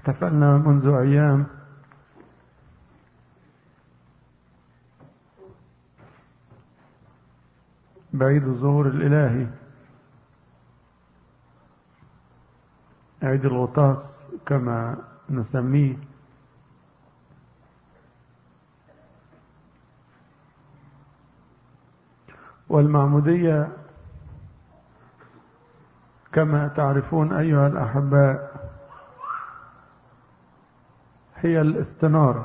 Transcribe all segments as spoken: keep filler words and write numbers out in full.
احتفلنا منذ أيام بعيد الظهور الإلهي، عيد الغطاس كما نسميه. والمعمودية كما تعرفون أيها الأحباء هي الاستنارة،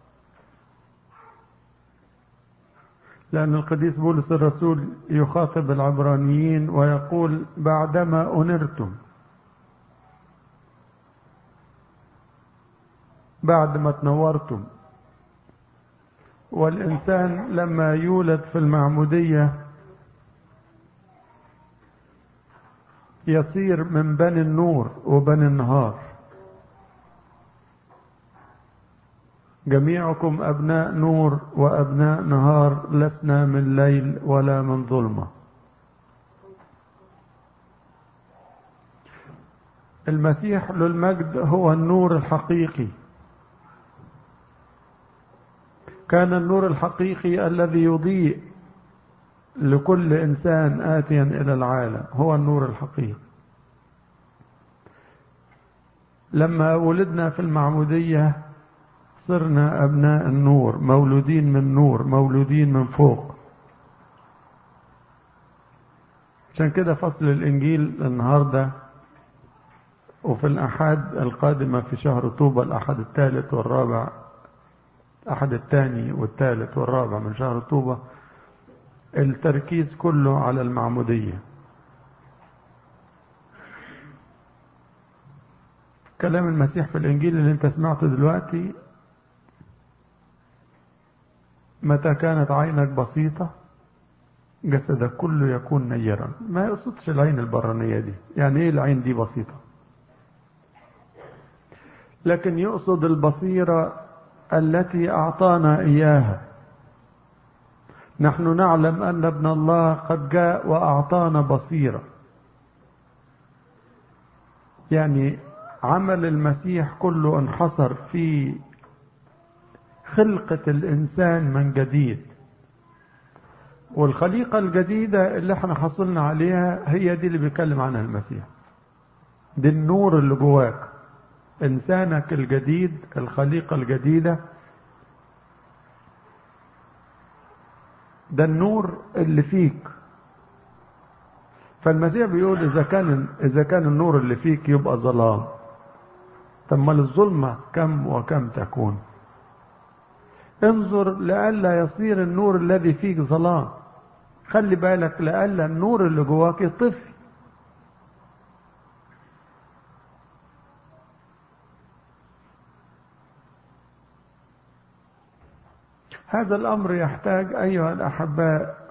لأن القديس بولس الرسول يخاطب العبرانيين ويقول: بعدما أنرتم، بعد ما تنورتم. والإنسان لما يولد في المعمودية يصير من بني النور وبني النهار. جميعكم أبناء نور وأبناء نهار، لسنا من ليل ولا من ظلمة. المسيح له المجد هو النور الحقيقي. كان النور الحقيقي الذي يضيء لكل إنسان آتيا إلى العالم، هو النور الحقيقي. لما ولدنا في المعمودية صرنا أبناء النور، مولودين من نور، مولودين من فوق. عشان كده فصل الإنجيل النهاردة وفي الأحد القادمة في شهر طوبة، الأحد الثالث والرابع، الأحد الثاني والثالث والرابع من شهر طوبة، التركيز كله على المعمودية. كلام المسيح في الإنجيل اللي انت سمعته دلوقتي: متى كانت عينك بسيطة جسدك كله يكون نيرا. ما يقصدش العين البرانية دي، يعني ايه العين دي بسيطة، لكن يقصد البصيرة التي أعطانا إياها. نحن نعلم أن ابن الله قد جاء وأعطانا بصيرة. يعني عمل المسيح كله انحصر في خلقة الإنسان من جديد، والخليقة الجديدة اللي احنا حصلنا عليها هي دي اللي بيتكلم عنها المسيح. دي النور اللي جواك، إنسانك الجديد، الخليقة الجديدة، ده النور اللي فيك. فالمسيح بيقول إذا كان إذا كان النور اللي فيك يبقى ظلام، طب ما الظلمة كم وكم تكون. انظر لئلا يصير النور الذي فيك ظلام. خلي بالك لئلا النور اللي جواك يطفي. هذا الأمر يحتاج أيها الأحباء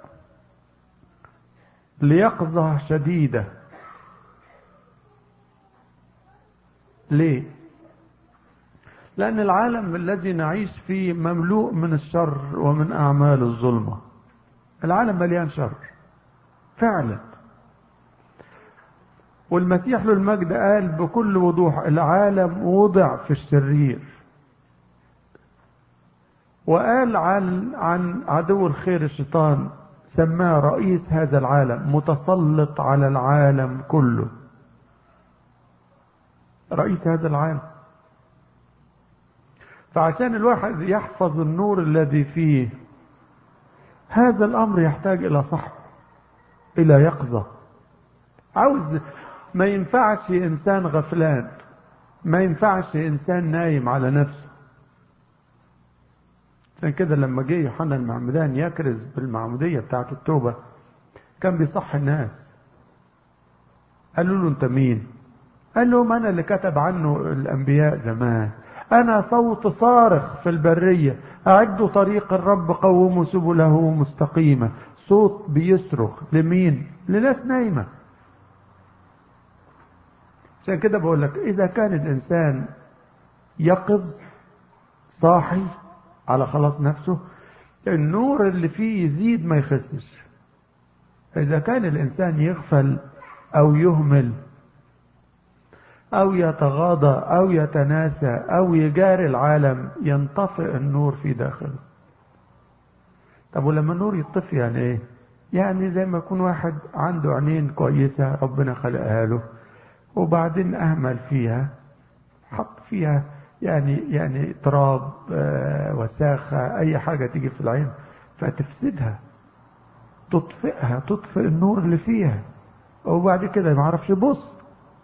ليقظة شديدة. ليه؟ لأن العالم الذي نعيش فيه مملوء من الشر ومن أعمال الظلمة. العالم مليان شر فعلا. والمسيح له المجد قال بكل وضوح: العالم وضع في الشرير. وقال عن عن عدو الخير الشيطان، سماه رئيس هذا العالم، متسلط على العالم كله. رئيس هذا العالم. فعشان الواحد يحفظ النور الذي فيه، هذا الأمر يحتاج إلى صحو، إلى يقظة. عاوز ما ينفعش إنسان غفلان، ما ينفعش إنسان نايم على نفسه. عشان كده لما جه يوحنا المعمدان يكرز بالمعمودية بتاعت التوبة، كان بيصحي الناس. قالوا له: أنت مين؟ قال لهم: أنا اللي كتب عنه الأنبياء زمان، أنا صوت صارخ في البرية، أعدوا طريق الرب، قوموا سبله مستقيمة. صوت بيصرخ لمين؟ لناس نايمة. عشان كده بقول لك إذا كان الإنسان يقظ صاحي على خلاص نفسه، النور اللي فيه يزيد ما يخسش. إذا كان الإنسان يغفل أو يهمل أو يتغاضى أو يتناسى أو يجاري العالم، ينطفئ النور في داخله. طب ولما النور يطفي يعني ايه؟ يعني زي ما يكون واحد عنده عينين كويسة ربنا خلقها له، وبعدين أهمل فيها، حط فيها يعني يعني تراب، آه وساخة، أي حاجة تيجي في العين فتفسدها، تطفئها، تطفئ النور اللي فيها، وبعد كده ما عرفش يبص.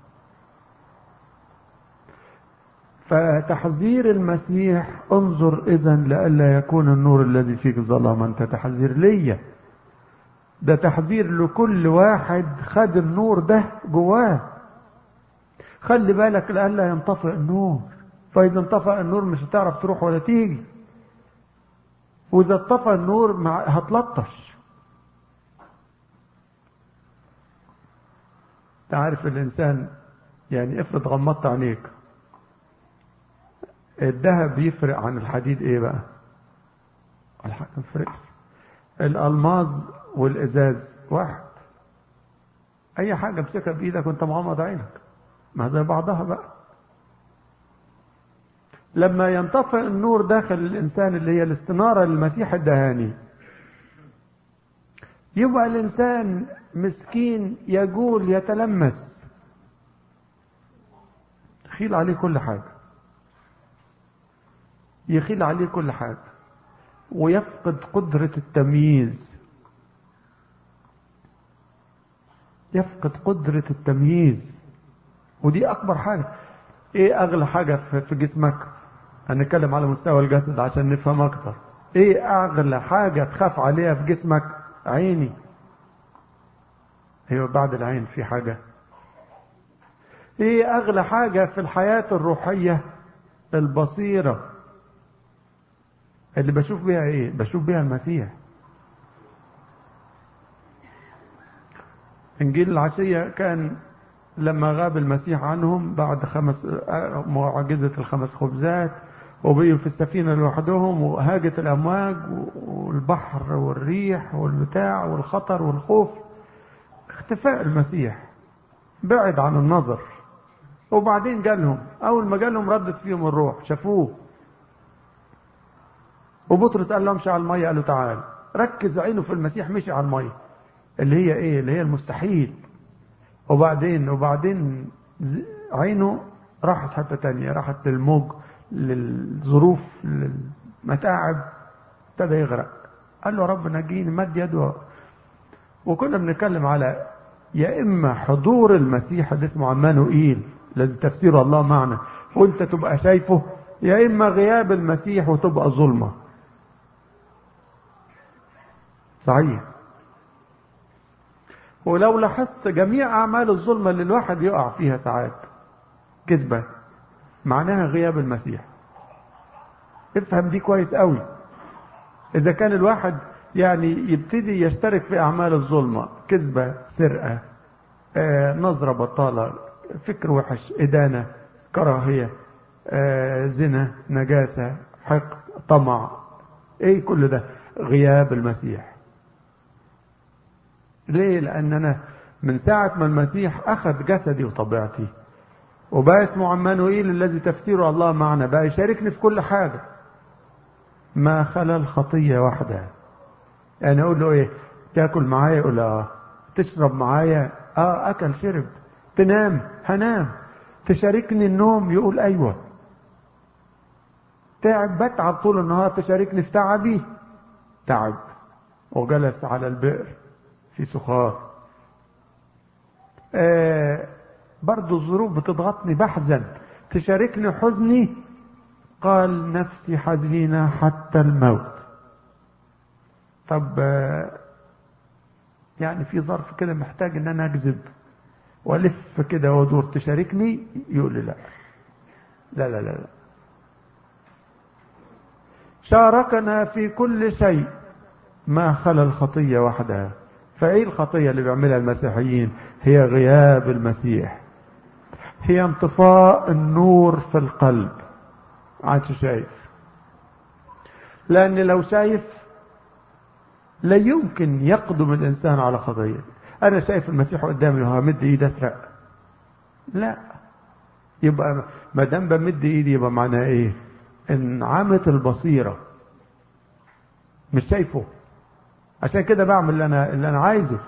فتحذير المسيح انظر إذا لئلا يكون النور الذي فيك ظلاما. انت تحذير ليا، ده تحذير لكل واحد خد النور ده جواه. خلي بالك لئلا ينطفئ النور، فإذا انطفأ النور مش هتعرف تروح ولا تيجي، وإذا انطفأ النور مع هتلطش. تعرف الإنسان يعني افرض غمضت عينيك، الذهب يفرق عن الحديد ايه بقى؟ الحديد ما يفرقش. الألماظ والإزاز واحد، أي حاجة امسكها بإيدك وأنت مغمض عينك ما زي بعضها بقى. لما ينطفئ النور داخل الإنسان اللي هي الاستنارة للمسيح الدهاني، يبقى الإنسان مسكين يجول يتلمس، يخيل عليه كل حاجة، يخيل عليه كل حاجة، ويفقد قدرة التمييز، يفقد قدرة التمييز. ودي أكبر حاجة. إيه أغلى حاجة في جسمك؟ هنتكلم على مستوى الجسد عشان نفهم أكتر. إيه أغلى حاجة تخاف عليها في جسمك؟ عيني. هي بعد العين في حاجة؟ إيه أغلى حاجة في الحياة الروحية؟ البصيرة، اللي بشوف بيها إيه؟ بشوف بيها المسيح. إنجيل العشية كان لما غاب المسيح عنهم بعد خمس معجزة الخمس خبزات، وبقوا في السفينة لوحدهم، وهاجت الأمواج والبحر والريح والبتاع والخطر والخوف، اختفاء المسيح، بعد عن النظر. وبعدين جالهم، أول ما جالهم ردت فيهم الروح، شافوه. وبطرس قال له امشي على المية، قالوا تعال. ركز عينه في المسيح، مشي على المية اللي هي ايه؟ اللي هي المستحيل. وبعدين وبعدين عينه راحت حتة تانية، راحت للموج، للظروف، للمتاعب، ابتدى يغرق. قال له رب نجيني، مد يده. وكنا بنتكلم على يا اما حضور المسيح اللي اسمه عمانوئيل الذي تفسيره الله معنا وانت تبقى شايفه، يا اما غياب المسيح وتبقى ظلمة. صحيح. ولو لاحظت جميع أعمال الظلمة اللي الواحد يقع فيها ساعات كذبة، معناها غياب المسيح. افهم دي كويس قوي. إذا كان الواحد يعني يبتدي يشترك في أعمال الظلمة، كذبة، سرقة، آه، نظرة بطالة، فكر وحش، إدانة، كراهية، آه، زنا، نجاسة، حقد، طمع، إيه كل ده؟ غياب المسيح. ليه؟ لأن أنا من ساعة ما المسيح أخذ جسدي وطبيعتي وبقى اسمه عمانوئيل الذي تفسيره الله معنا، بقى يشاركني في كل حاجة ما خلا الخطية وحدها. يعني أقول له إيه؟ تاكل معايا؟ يقول آه. تشرب معايا؟ آه. أكل شرب. تنام؟ هنام. تشاركني النوم؟ يقول أيوة. تعب؟ بتعب طول النهار. تشاركني في تعبي؟ تعب. وجلس على البئر في سخار. آه برضو الظروف بتضغطني بحزن. تشاركني حزني؟ قال نفسي حزينة حتى الموت. طب آه يعني في ظرف كده محتاج ان انا اكذب والف كده وادور، تشاركني؟ يقول لي لا لا لا لا, لا. شاركنا في كل شيء ما خلا الخطية وحدها. فايه الخطية اللي بيعملها المسيحيين؟ هي غياب المسيح، هي انطفاء النور في القلب. عادش شايف، لان لو شايف لا يمكن يقدم الانسان على خطية. انا شايف المسيح قدامي وهو مد ايدي اسرق، لا، يبقى ما دام بمد ايدي يبقى معناه ايه؟ انعمة البصيرة، مش شايفه، عشان كده بعمل اللي انا اللي انا عايزه.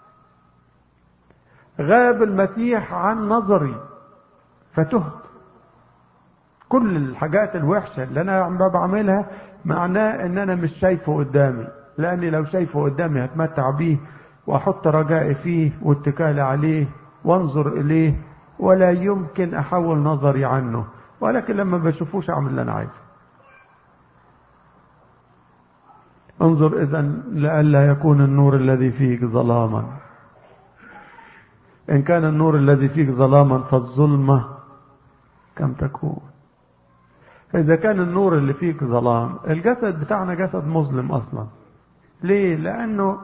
غاب المسيح عن نظري فتهت. كل الحاجات الوحشة اللي انا عم بعملها معناه ان انا مش شايفه قدامي، لاني لو شايفه قدامي هتمتع بيه واحط رجائي فيه واتكالي عليه وانظر اليه، ولا يمكن احول نظري عنه. ولكن لما بشوفوش اعمل اللي انا عايزه. انظر اذا لئلا يكون النور الذي فيك ظلاما. ان كان النور الذي فيك ظلاما فالظلمة كم تكون. فاذا كان النور اللي فيك ظلام، الجسد بتاعنا جسد مظلم اصلا. ليه؟ لانه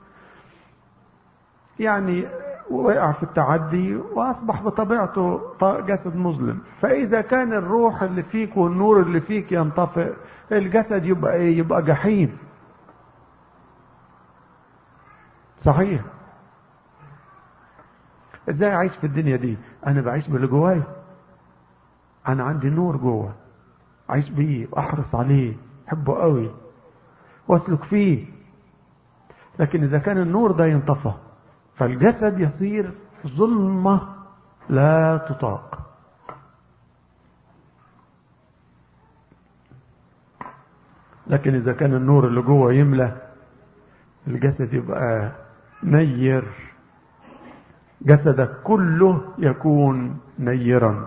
يعني وقع في التعدي واصبح بطبيعته جسد مظلم. فاذا كان الروح اللي فيك والنور اللي فيك ينطفئ، الجسد يبقى ايه؟ يبقى جحيم. صحيح. ازاي اعيش في الدنيا دي؟ انا بعيش باللي جواي. انا عندي نور جوه اعيش بيه واحرص عليه، احبه قوي واسلك فيه. لكن اذا كان النور ده ينطفى فالجسد يصير ظلمة لا تطاق. لكن اذا كان النور اللي جوه يملى، الجسد يبقى نير، جسدك كله يكون نيرا.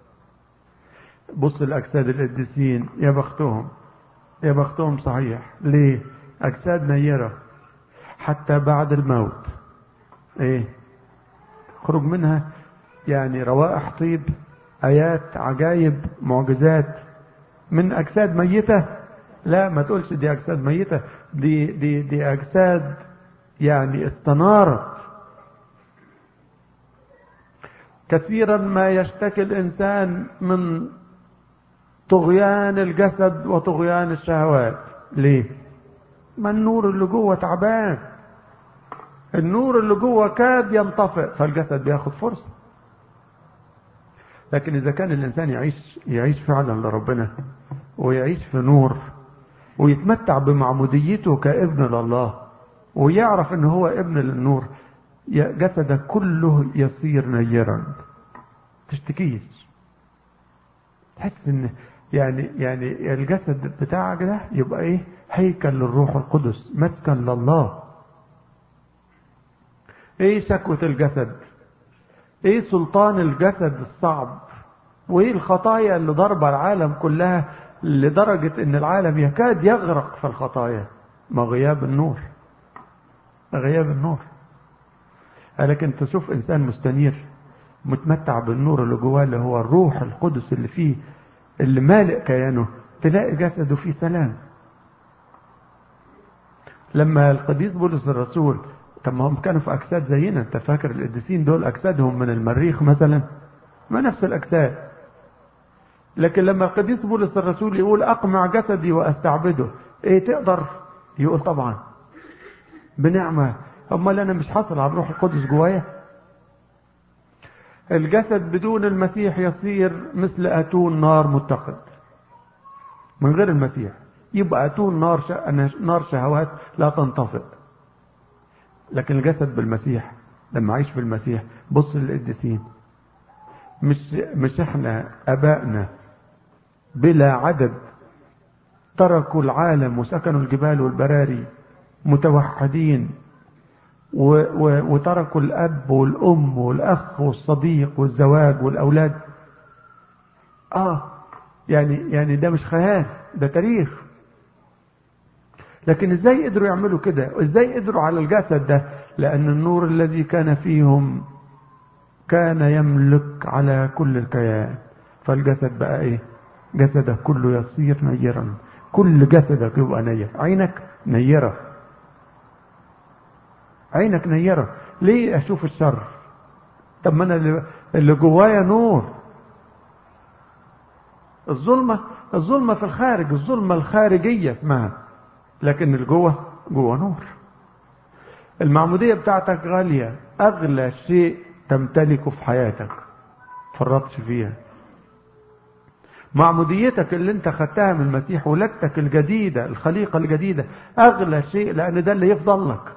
بص الاجساد القديسين، يا بختهم يا بختهم صحيح. ليه؟ اجساد نيرة حتى بعد الموت ايه؟ خرج منها يعني روائح طيب، ايات، عجائب، معجزات من اجساد ميتة. لا ما تقولش دي اجساد ميتة، دي دي دي اجساد يعني استنارت. كثيرا ما يشتكي الانسان من طغيان الجسد وطغيان الشهوات. ليه؟ ما النور اللي جوه تعبان، النور اللي جوه كاد ينطفئ، فالجسد بياخد فرصة. لكن اذا كان الانسان يعيش يعيش فعلا لربنا ويعيش في نور ويتمتع بمعموديته كابن لله ويعرف ان هو ابن للنور، جسدك كله يصير نيرا. تشتكيش، تحس ان يعني يعني الجسد بتاعك ده يبقى ايه؟ هيكل للروح القدس، مسكن لله. ايه شكوة الجسد؟ ايه سلطان الجسد الصعب؟ وايه الخطايا اللي ضربة العالم كلها لدرجة ان العالم يكاد يغرق في الخطايا؟ ما غياب النور، غياب النور. لكن تشوف انسان مستنير متمتع بالنور اللي جواه، اللي هو الروح القدس اللي فيه، اللي مالئ كيانه، تلاقي جسده فيه سلام. لما القديس بولس الرسول، طب ما هم كانوا في اجساد زينا، انت فاكر القديسين دول اجسادهم من المريخ مثلا؟ ما نفس الاجساد. لكن لما القديس بولس الرسول يقول اقمع جسدي واستعبده، ايه تقدر؟ يقول طبعا بنعمة. امال انا مش حاصل على الروح القدس جوايا؟ الجسد بدون المسيح يصير مثل اتون نار متقد. من غير المسيح يبقى اتون نار ش... نار شهوات لا تنطفئ. لكن الجسد بالمسيح، لما عيش في المسيح، بص للقديسين، مش مش احنا ابائنا بلا عدد تركوا العالم وسكنوا الجبال والبراري متوحدين، و و وتركوا الاب والام والاخ والصديق والزواج والاولاد. اه يعني يعني ده مش خيال، ده تاريخ. لكن ازاي قدروا يعملوا كده؟ ازاي قدروا على الجسد ده؟ لان النور الذي كان فيهم كان يملك على كل الكيان. فالجسد بقى ايه؟ جسدك كله يصير نيرا، كل جسدك يبقى نير. عينك نيرة، عينك نيرة. ليه اشوف الشر؟ طب ما انا اللي جوايا نور. الظلمة الظلمة في الخارج، الظلمة الخارجية اسمها، لكن الجوه جوه نور. المعمودية بتاعتك غالية، اغلى شيء تمتلكه في حياتك، فرطش فيها. معموديتك اللي انت خدتها من المسيح، ولادتك الجديدة، الخليقة الجديدة، اغلى شيء، لان ده اللي يفضل لك.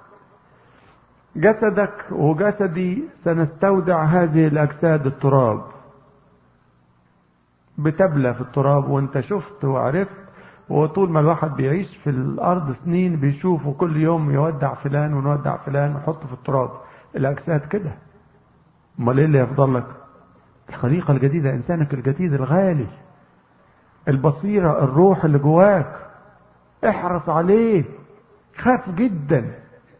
جسدك وجسدي سنستودع هذه الاجساد التراب، بتبلى في التراب. وانت شفت وعرفت، وطول ما الواحد بيعيش في الارض سنين بيشوفه كل يوم يودع فلان ونودع فلان ويحطه في التراب. الاجساد كده. امال ايه اللي يفضل لك؟ الخليقة الجديدة، انسانك الجديد الغالي، البصيرة، الروح اللي جواك. احرص عليه، خاف جدا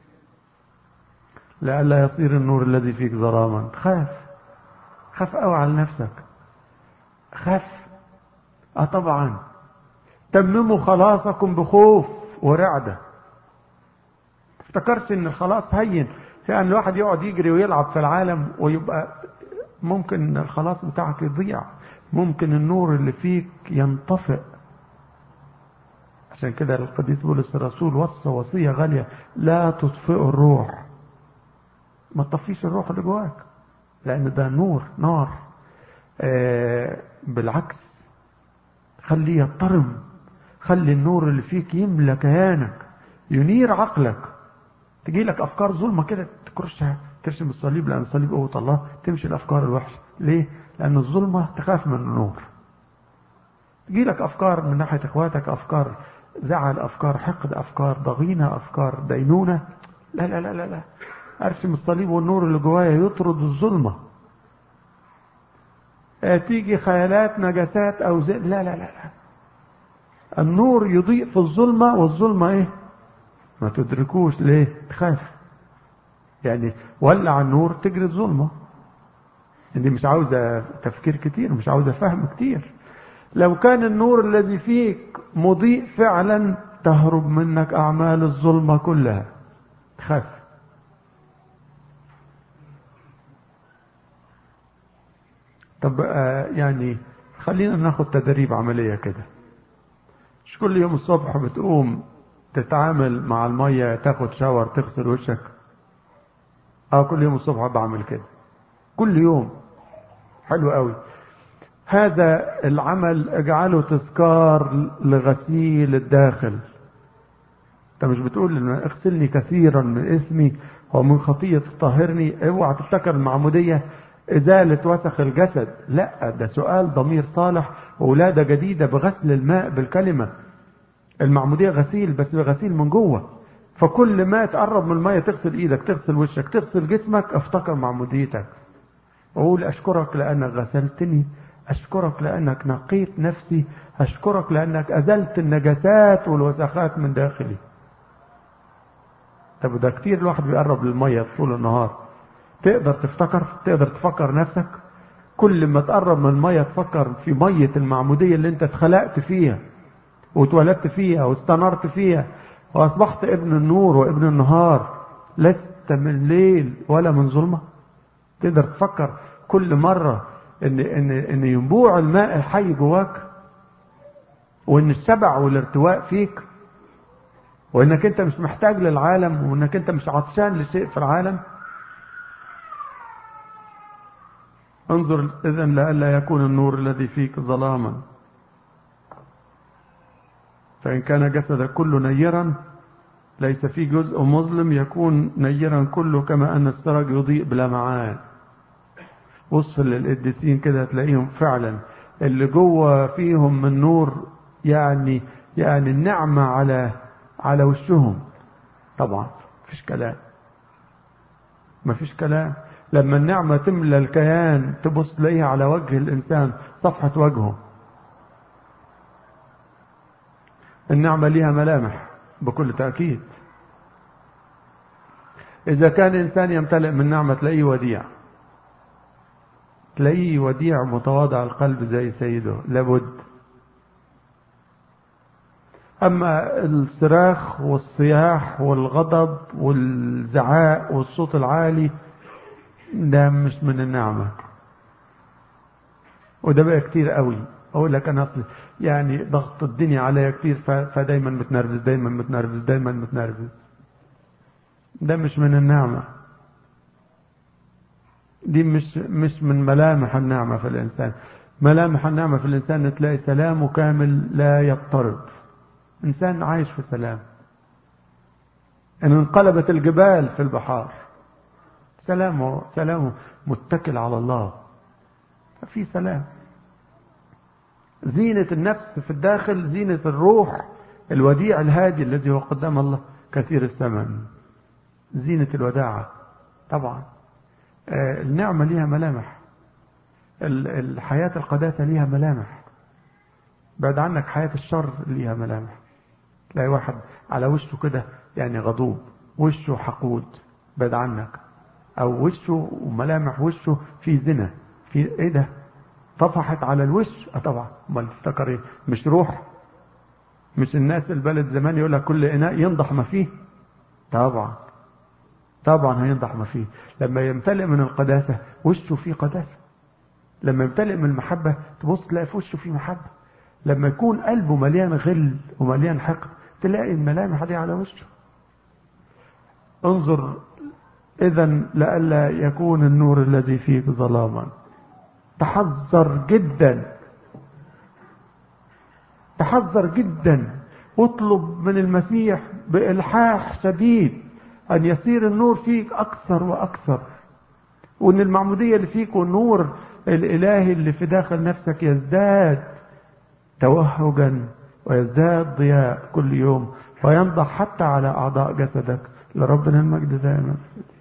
لئلا يصير النور الذي فيك ظلاما. خاف، خاف قوي على نفسك، خاف. اه طبعا. تمموا خلاصكم بخوف ورعدة. افتكرش ان الخلاص هين، يعني الواحد يقعد يجري ويلعب في العالم ويبقى ممكن الخلاص بتاعك يضيع، ممكن النور اللي فيك ينطفئ. عشان كده القديس بولس الرسول وصى وصية غالية: لا تطفئوا الروح. ما تطفيش الروح اللي جواك، لان ده نور، نار. آه بالعكس، خليه يضطرم، خلي النور اللي فيك يملى كيانك، ينير عقلك. تجي لك افكار ظلمه كده تكرشها، ترسم الصليب، لان الصليب قوه الله، تمشي الافكار الوحشه. ليه؟ لان الظلمه تخاف من النور. تجي لك افكار من ناحيه اخواتك، افكار زعل، افكار حقد، افكار ضغينه، افكار دينونه. لا لا لا لا لا، ارسم الصليب والنور اللي جوايا يطرد الظلمه. تيجي خيالات، نجاسات او زي، لا لا لا لا، النور يضيء في الظلمه، والظلمه ايه؟ ما تدركوش. ليه؟ تخاف. يعني ولع النور تجري الظلمه. دي مش عاوزه تفكير كتير، مش عاوزه فهم كتير. لو كان النور الذي فيك مضيء فعلا، تهرب منك اعمال الظلمه كلها. تخاف. طب آه يعني خلينا ناخد تدريب عمليه كده. مش كل يوم الصبح بتقوم تتعامل مع الميه، تاخد شاور، تغسل وشك؟ اه كل يوم الصبح بعمل كده، كل يوم. حلو قوي. هذا العمل اجعله تذكار لغسيل الداخل. انت مش بتقول ان اغسلني كثيرا من اسمي ومن خطية طهرني؟ اوعى تفتكر المعمودية ازالة وسخ الجسد، لا، ده سؤال ضمير صالح وولادة جديدة بغسل الماء بالكلمة. المعمودية غسيل، بس غسيل من جوه. فكل ما تقرب من المية، تغسل ايدك، تغسل وشك، تغسل جسمك، افتكر معموديتك. اقول اشكرك لانك غسلتني، اشكرك لانك نقيت نفسي، اشكرك لانك ازلت النجاسات والوسخات من داخلي. طب ده كتير الواحد بيقرب للمية طول النهار. تقدر تفتكر، تقدر تفكر نفسك كل ما تقرب من المية تفكر في مية المعمودية اللي انت اتخلقت فيها واتولدت فيها واستنرت فيها واصبحت ابن النور وابن النهار، لست من ليل ولا من ظلمة. تقدر تفكر كل مرة ان ان ان ينبوع الماء الحي جواك، وان الشبع والارتواء فيك، وانك انت مش محتاج للعالم، وانك انت مش عطشان لشيء في العالم. انظر اذن لئلا يكون النور الذي فيك ظلاما. فان كان جسدك كله نيرا ليس فيه جزء مظلم، يكون نيرا كله كما ان السرج يضيء بلمعان. وصل للقديسين كده تلاقيهم فعلا اللي جوه فيهم من نور، يعني يعني النعمة على على وشهم. طبعا مفيش كلام، مفيش كلام. لما النعمة تملى الكيان تبص تلاقيها على وجه الإنسان، صفحة وجهه. النعمة ليها ملامح بكل تأكيد. إذا كان إنسان يمتلئ من نعمة تلاقيه وديع، تلاقيه وديع متواضع القلب زي سيده، لابد. أما الصراخ والصياح والغضب والزعاق والصوت العالي ده مش من النعمة. وده بقى كتير قوي. أقول لك أنا أصلي يعني ضغط الدنيا عليا كتير، فدايما متنرفز، دايما متنرفز، دايما متنرفز. ده مش من النعمة. دي مش مش من ملامح النعمة في الإنسان. ملامح النعمة في الإنسان تلاقي سلامه كامل لا يضطرب، إنسان عايش في سلام. إن انقلبت الجبال في البحار، سلامه سلامه متكل على الله، في سلام. زينة النفس في الداخل، زينة الروح الوديع الهادي الذي هو قدام الله كثير الثمن، زينة الوداعة. طبعا آه النعمة ليها ملامح، الحياة القداسة ليها ملامح. بعد عنك حياة الشر ليها ملامح. تلاقي واحد على وشه كده يعني غضوب، وشه حقود، بعد عنك. او وشه وملامح وشه في زنا، في ايه ده، طفحت على الوش. اه طبعا، امال تفتكر ايه؟ مش روح؟ مش الناس البلد زمان يقول لك كل اناء ينضح ما فيه؟ طبعا طبعا هينضح ما فيه. لما يمتلئ من القداسة وشه فيه قداسة، لما يمتلئ من المحبة تبص تلاقي في وشه فيه محبة، لما يكون قلبه مليان غل ومليان حقد تلاقي الملامح دي على وشه. انظر اذا لئلا يكون النور الذي فيك ظلاما. تحذر جدا، تحذر جدا، اطلب من المسيح بإلحاح شديد أن يصير النور فيك أكثر وأكثر، وأن المعمودية اللي فيك والنور الإلهي اللي في داخل نفسك يزداد توهجا ويزداد ضياء كل يوم، وينضح حتى على أعضاء جسدك. لربنا المجد دائما.